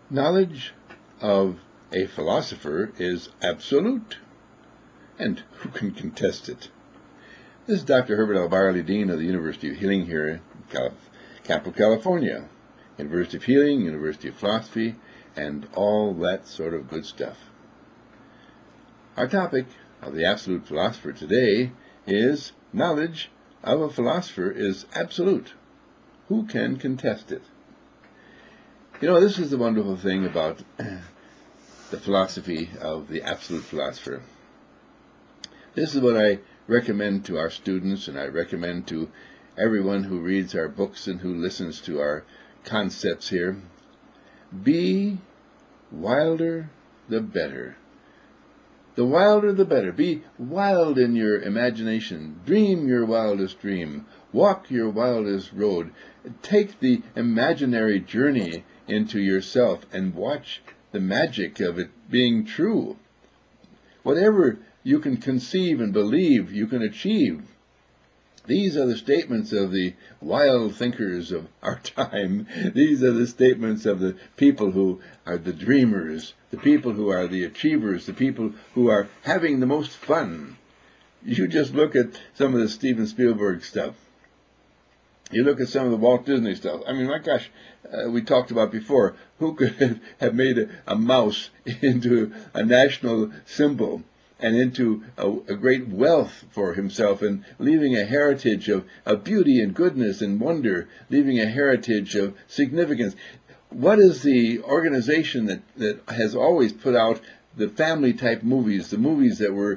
Knowledge of a philosopher is absolute, and who can contest it? This is Dr. Herbert L. Byerly, Dean of the University of Healing here in Capital, California. University of Healing, University of Philosophy, and all that sort of good stuff. Our topic of the absolute philosopher today is knowledge of a philosopher is absolute. Who can contest it? You know, this is the wonderful thing about the philosophy of the absolute philosopher. This is what I recommend to our students, and I recommend to everyone who reads our books and who listens to our concepts here. Be wilder the better. The wilder the better. Be wild in your imagination. Dream your wildest dream. Walk your wildest road. Take the imaginary journey into yourself and watch the magic of it being true. Whatever you can conceive and believe, you can achieve. These are the statements of the wild thinkers of our time. These are the statements of the people who are the dreamers, the people who are the achievers, the people who are having the most fun. You just look at some of the Steven Spielberg stuff. You look at some of the Walt Disney stuff. I mean, my gosh, we talked about before, who could have made a mouse into a national symbol and into a great wealth for himself, and leaving a heritage of beauty and goodness and wonder, leaving a heritage of significance. What is the organization that has always put out the family-type movies, the movies that were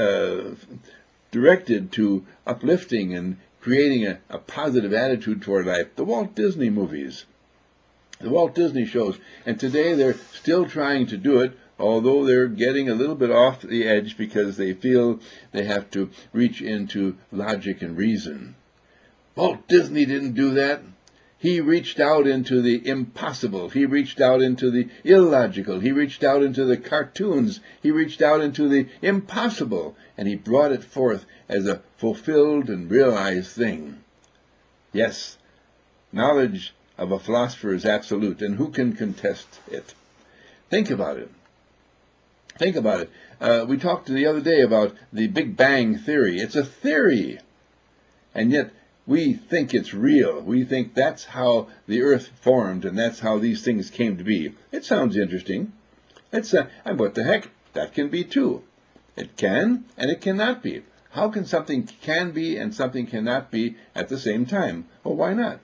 directed to uplifting and creating a positive attitude toward life? The Walt Disney movies, the Walt Disney shows. And today they're still trying to do it, although they're getting a little bit off the edge because they feel they have to reach into logic and reason. Walt Disney didn't do that. He reached out into the impossible. He reached out into the illogical. He reached out into the cartoons. He reached out into the impossible, and he brought it forth as a fulfilled and realized thing. Yes, knowledge of a philosopher is absolute, and who can contest it? Think about it. Think about it. We talked the other day about the Big Bang Theory. It's a theory, and yet we think it's real. We think that's how the earth formed, and that's how these things came to be. It sounds interesting. And what the heck? That can be too. It can, and it cannot be. How can something can be and something cannot be at the same time? Well, why not?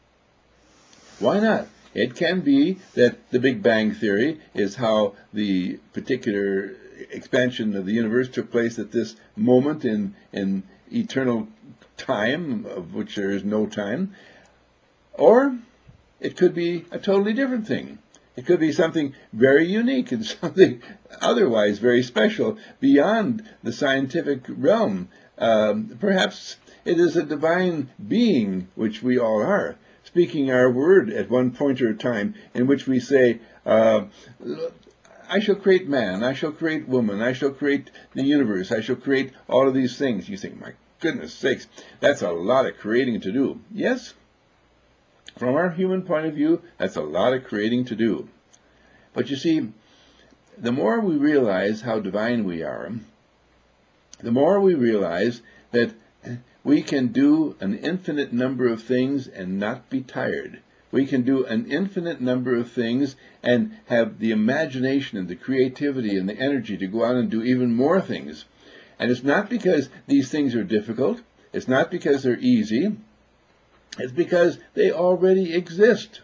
Why not? It can be that the Big Bang Theory is how the particular expansion of the universe took place at this moment in eternal time, of which there is no time. Or it could be a totally different thing. It could be something very unique and something otherwise very special beyond the scientific realm. Perhaps it is a divine being, which we all are, speaking our word at one point or time, in which we say, I shall create man, I shall create woman, I shall create the universe, I shall create all of these things. You think, my goodness sakes, that's a lot of creating to do. Yes, from our human point of view, that's a lot of creating to do. But you see, the more we realize how divine we are, the more we realize that we can do an infinite number of things and not be tired. We can do an infinite number of things and have the imagination and the creativity and the energy to go out and do even more things. And it's not because these things are difficult. It's not because they're easy. It's because they already exist.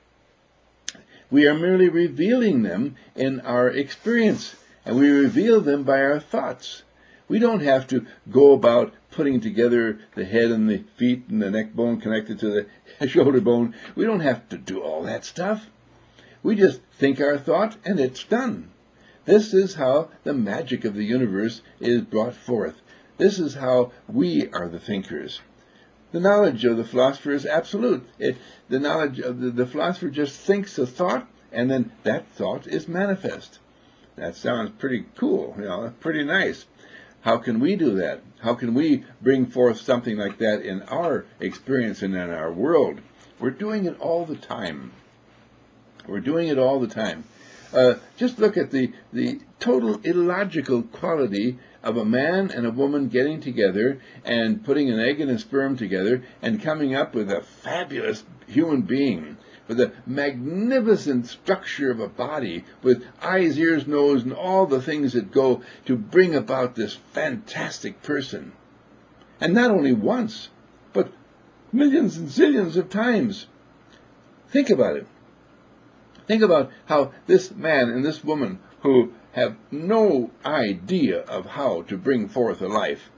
We are merely revealing them in our experience, and we reveal them by our thoughts. We don't have to go about putting together the head and the feet and the neck bone connected to the shoulder bone. We don't have to do all that stuff. We just think our thought, and it's done. This is how the magic of the universe is brought forth. This is how we are the thinkers. The knowledge of the philosopher is absolute. The knowledge of the philosopher just thinks a thought, and then that thought is manifest. That sounds pretty cool, pretty nice. How can we do that? How can we bring forth something like that in our experience and in our world? We're doing it all the time. We're doing it all the time. Just look at the total illogical quality of a man and a woman getting together and putting an egg and a sperm together and coming up with a fabulous human being with a magnificent structure of a body with eyes, ears, nose, and all the things that go to bring about this fantastic person. And not only once, but millions and zillions of times. Think about it. Think about how this man and this woman who have no idea of how to bring forth a life.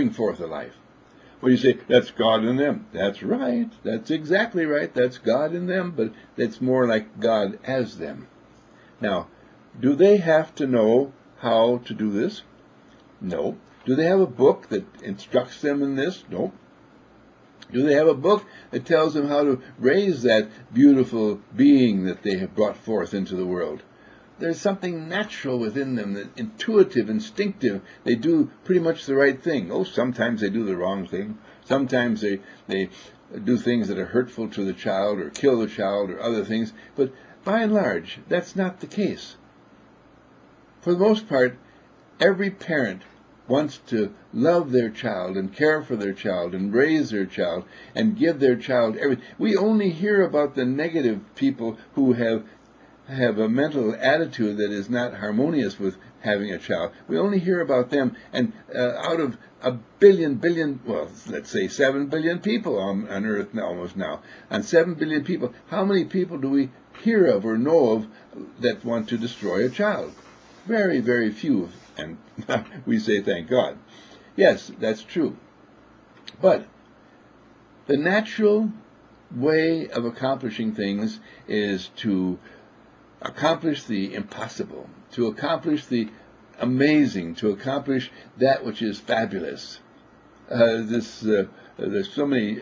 Well, you say, that's God in them. That's right. That's exactly right. That's God in them, but it's more like God as them. Now, do they have to know how to do this? No. Do they have a book that instructs them in this? No. Do they have a book that tells them how to raise that beautiful being that they have brought forth into the world? There's something natural within them, that intuitive, instinctive. They do pretty much the right thing. Oh, sometimes they do the wrong thing. Sometimes they do things that are hurtful to the child or kill the child or other things. But by and large, that's not the case. For the most part, every parent wants to love their child and care for their child and raise their child and give their child everything. We only hear about the negative people who have a mental attitude that is not harmonious with having a child. We only hear about them, and out of a billion, well, let's say 7 billion people on Earth now, almost now, and 7 billion people, how many people do we hear of or know of that want to destroy a child? Very, very few, and we say thank God. Yes, that's true. But the natural way of accomplishing things is to accomplish the impossible, to accomplish the amazing, to accomplish that which is fabulous. There's so many.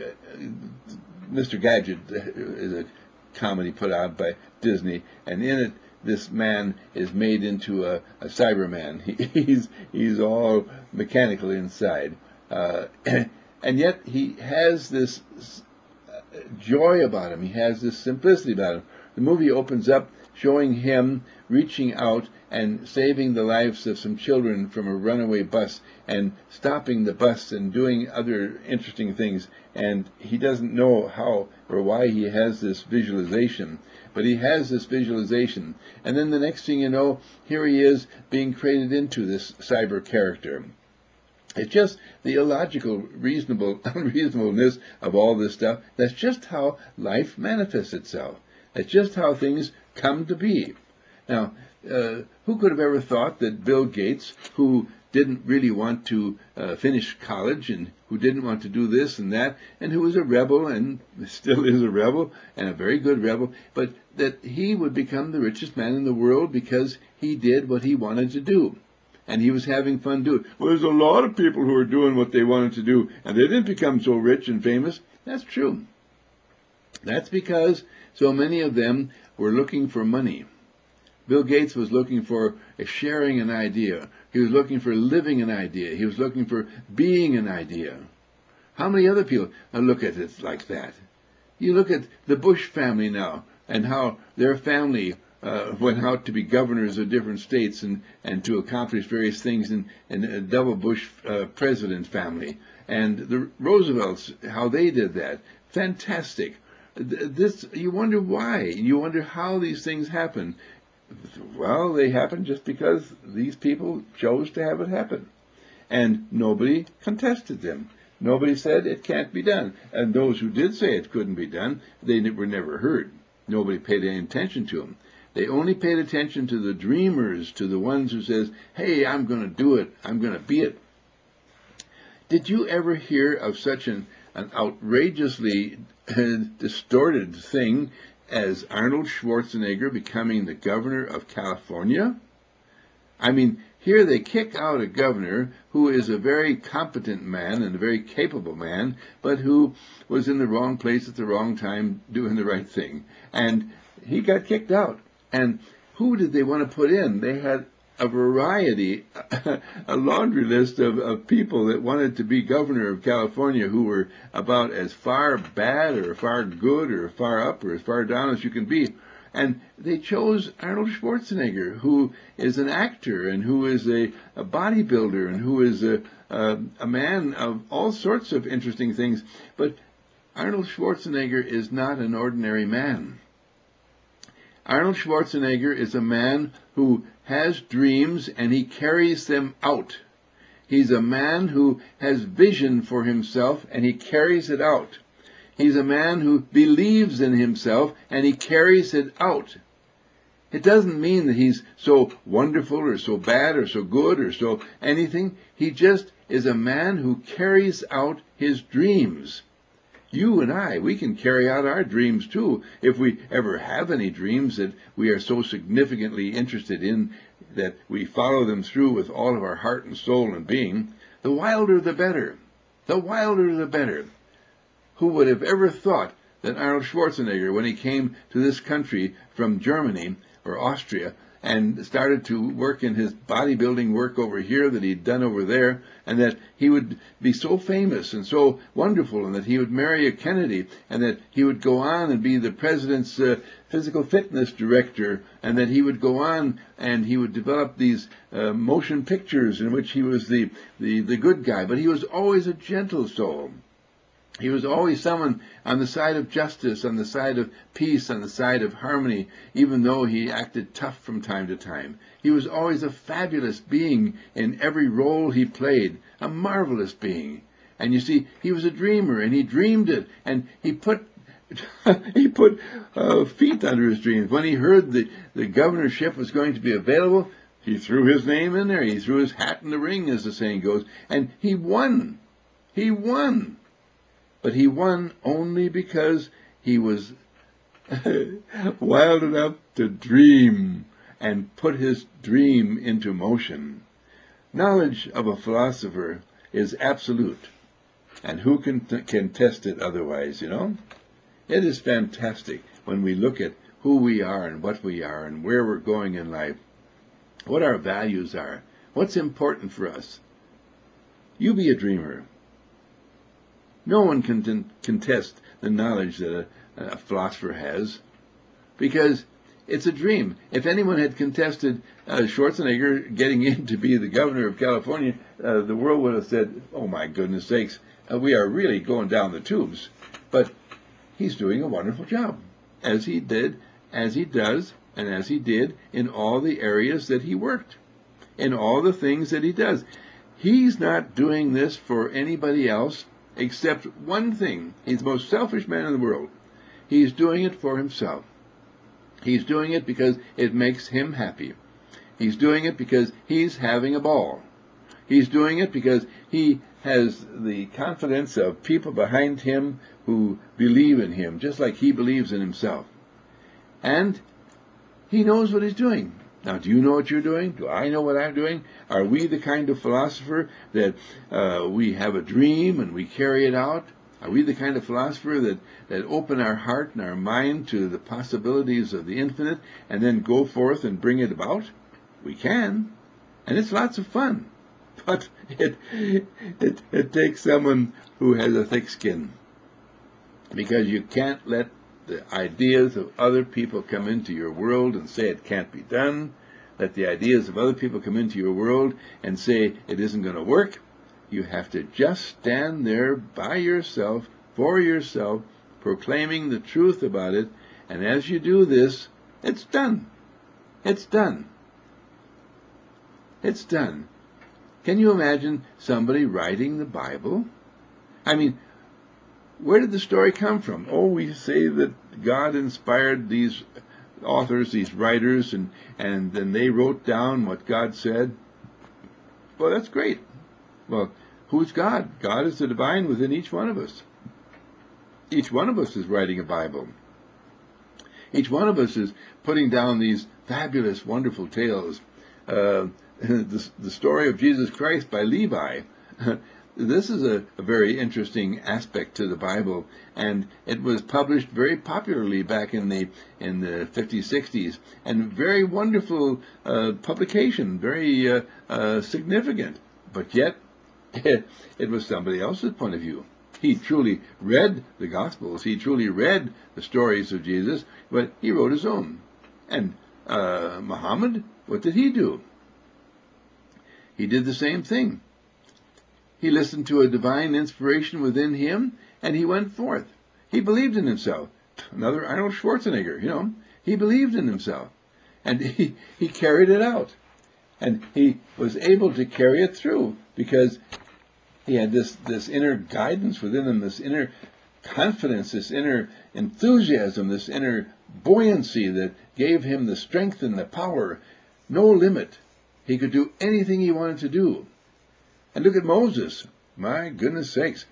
Mr. Gadget is a comedy put out by Disney, and in it, this man is made into a Cyberman. He's all mechanical inside, and yet he has this joy about him. He has this simplicity about him. The movie opens up showing him reaching out and saving the lives of some children from a runaway bus and stopping the bus and doing other interesting things. And he doesn't know how or why he has this visualization, but he has this visualization. And then the next thing you know, here he is being created into this cyber character. It's just the illogical, unreasonableness of all this stuff. That's just how life manifests itself. That's just how things come to be. Now, who could have ever thought that Bill Gates, who didn't really want to finish college and who didn't want to do this and that, and who was a rebel and still is a rebel and a very good rebel, but that he would become the richest man in the world because he did what he wanted to do. And he was having fun doing it. Well, there's a lot of people who are doing what they wanted to do, and they didn't become so rich and famous. That's true. That's because so many of them were looking for money. Bill Gates was looking for sharing an idea. He was looking for living an idea. He was looking for being an idea. How many other people look at it like that? You look at the Bush family now and how their family went out to be governors of different states and to accomplish various things in a double Bush president family. And the Roosevelts, how they did that. Fantastic. You wonder why. You wonder how these things happen. Well, they happen just because these people chose to have it happen. And nobody contested them. Nobody said it can't be done. And those who did say it couldn't be done, they were never heard. Nobody paid any attention to them. They only paid attention to the dreamers, to the ones who says, hey, I'm going to do it. I'm going to be it. Did you ever hear of such an outrageously distorted thing as Arnold Schwarzenegger becoming the governor of California? I mean, here they kick out a governor who is a very competent man and a very capable man, but who was in the wrong place at the wrong time doing the right thing. And he got kicked out. And who did they want to put in? They had a variety, a laundry list of people that wanted to be governor of California who were about as far bad or far good or far up or as far down as you can be. And they chose Arnold Schwarzenegger, who is an actor and who is a bodybuilder and who is a man of all sorts of interesting things. But Arnold Schwarzenegger is not an ordinary man. Arnold Schwarzenegger is a man who has dreams and he carries them out. He's a man who has vision for himself and he carries it out. He's a man who believes in himself and he carries it out. It doesn't mean that he's so wonderful or so bad or so good or so anything. He just is a man who carries out his dreams. You and I, we can carry out our dreams too, if we ever have any dreams that we are so significantly interested in that we follow them through with all of our heart and soul and being. The wilder the better. The wilder the better. Who would have ever thought that Arnold Schwarzenegger, when he came to this country from Germany or Austria, and started to work in his bodybuilding work over here that he'd done over there, and that he would be so famous and so wonderful, and that he would marry a Kennedy, and that he would go on and be the president's physical fitness director, and that he would go on and he would develop these motion pictures in which he was the good guy. But he was always a gentle soul. He was always someone on the side of justice, on the side of peace, on the side of harmony, even though he acted tough from time to time. He was always a fabulous being in every role he played, a marvelous being. And you see, he was a dreamer, and he dreamed it, and he put feet under his dreams. When he heard the governorship was going to be available, he threw his name in there. He threw his hat in the ring, as the saying goes, and he won. He won. But he won only because he was wild enough to dream and put his dream into motion. Knowledge of a philosopher is absolute, and who can test it otherwise, you know? It is fantastic when we look at who we are and what we are and where we're going in life, what our values are, what's important for us. You be a dreamer. No one can contest the knowledge that a philosopher has, because it's a dream. If anyone had contested Schwarzenegger getting in to be the governor of California, the world would have said, oh my goodness sakes, we are really going down the tubes. But he's doing a wonderful job, as he did, as he does, and as he did in all the areas that he worked, in all the things that he does. He's not doing this for anybody else except one thing. He's the most selfish man in the world. He's doing it for himself. He's doing it because it makes him happy. He's doing it because he's having a ball. He's doing it because he has the confidence of people behind him who believe in him, just like he believes in himself. And he knows what he's doing. Now, do you know what you're doing? Do I know what I'm doing? Are we the kind of philosopher that we have a dream and we carry it out? Are we the kind of philosopher that open our heart and our mind to the possibilities of the infinite and then go forth and bring it about? We can. And it's lots of fun. But it takes someone who has a thick skin. Because you can't let the ideas of other people come into your world and say it can't be done. Let the ideas of other people come into your world and say it isn't going to work. You have to just stand there by yourself, for yourself, proclaiming the truth about it. And as you do this, it's done. It's done. It's done. Can you imagine somebody writing the Bible? I mean, where did the story come from? Oh, we say that God inspired these authors, these writers, and then they wrote down what God said. Well, that's great. Well, who's God? God is the divine within each one of us. Each one of us is writing a Bible. Each one of us is putting down these fabulous, wonderful tales. The story of Jesus Christ by Levi. This is a very interesting aspect to the Bible, and it was published very popularly back in the 50s, 60s, and very wonderful publication, very significant. But yet, it was somebody else's point of view. he truly read the Gospels, he truly read the stories of Jesus, but he wrote his own. And Muhammad, what did he do? He did the same thing. He listened to a divine inspiration within him, and he went forth. He believed in himself. Another Arnold Schwarzenegger, he believed in himself. And he carried it out. And he was able to carry it through because he had this inner guidance within him, this inner confidence, this inner enthusiasm, this inner buoyancy that gave him the strength and the power. No limit. He could do anything he wanted to do. And look at Moses. My goodness sakes.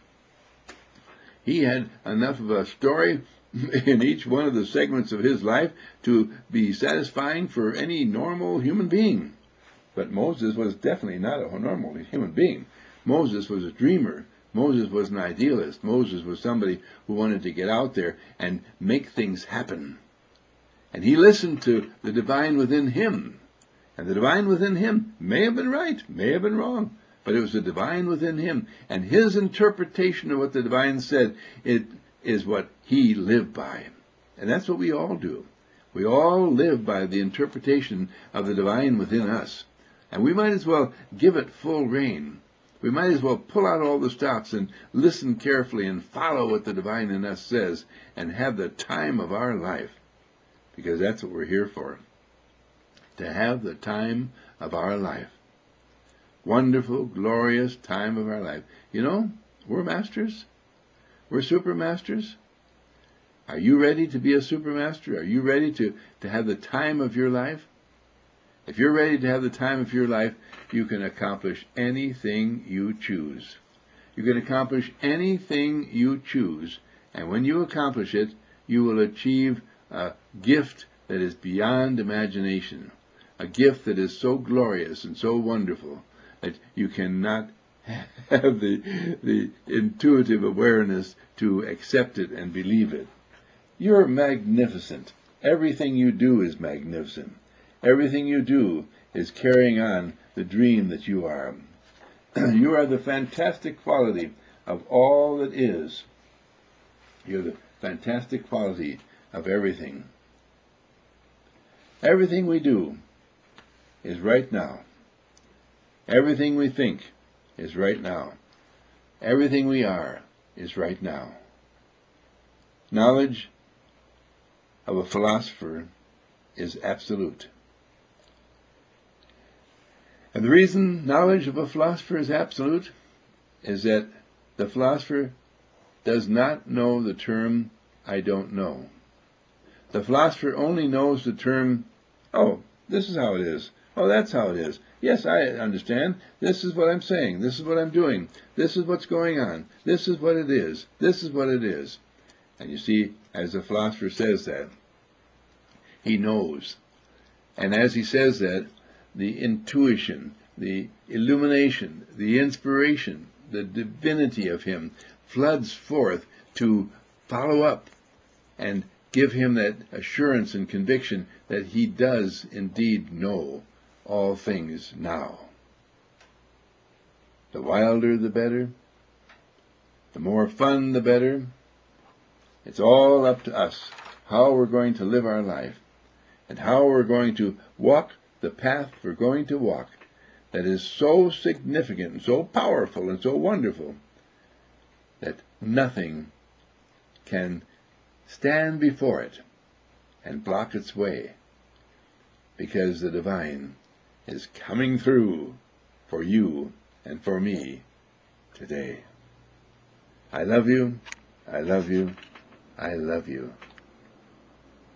He had enough of a story in each one of the segments of his life to be satisfying for any normal human being. But Moses was definitely not a normal human being. Moses was a dreamer. Moses was an idealist. Moses was somebody who wanted to get out there and make things happen. And he listened to the divine within him. And the divine within him may have been right, may have been wrong, but it was the divine within him. And his interpretation of what the divine said, it is what he lived by. And that's what we all do. We all live by the interpretation of the divine within us. And we might as well give it full rein. We might as well pull out all the stops and listen carefully and follow what the divine in us says and have the time of our life. Because that's what we're here for. To have the time of our life. Wonderful, glorious time of our life. We're masters. We're super masters. Are you ready to be a super master? Are you ready to have the time of your life? If you're ready to have the time of your life, you can accomplish anything you choose. You can accomplish anything you choose. And when you accomplish it, you will achieve a gift that is beyond imagination. A gift that is so glorious and so wonderful that you cannot have the intuitive awareness to accept it and believe it. You're magnificent. Everything you do is magnificent. Everything you do is carrying on the dream that you are. You are the fantastic quality of all that is. You're the fantastic quality of everything. Everything we do is right now. Everything we think is right now. Everything we are is right now. Knowledge of a philosopher is absolute. And the reason knowledge of a philosopher is absolute is that the philosopher does not know the term, I don't know. The philosopher only knows the term, oh, this is how it is. Oh, that's how it is. Yes, I understand. This is what I'm saying. This is what I'm doing. This is what's going on. This is what it is. This is what it is. And you see, as the philosopher says that, he knows. And as he says that, the intuition, the illumination, the inspiration, the divinity of him floods forth to follow up and give him that assurance and conviction that he does indeed know all things now. The wilder the better, the more fun the better. It's all up to us how we're going to live our life and how we're going to walk the path we're going to walk that is so significant and so powerful and so wonderful that nothing can stand before it and block its way, because the divine is coming through for you and for me today. I love you. I love you. I love you.